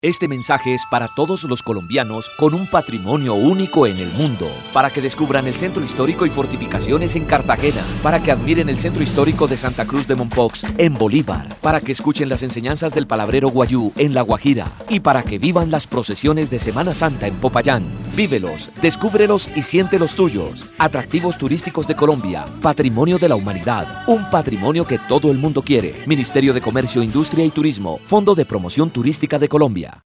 Este mensaje es para todos los colombianos con un patrimonio único en el mundo, para que descubran el Centro Histórico y Fortificaciones en Cartagena, para que admiren el Centro Histórico de Santa Cruz de Mompox en Bolívar, para que escuchen las enseñanzas del palabrero Guayú en La Guajira y para que vivan las procesiones de Semana Santa en Popayán. Vívelos, descúbrelos y siente los tuyos. Atractivos turísticos de Colombia, patrimonio de la humanidad, un patrimonio que todo el mundo quiere. Ministerio de Comercio, Industria y Turismo, Fondo de Promoción Turística de Colombia.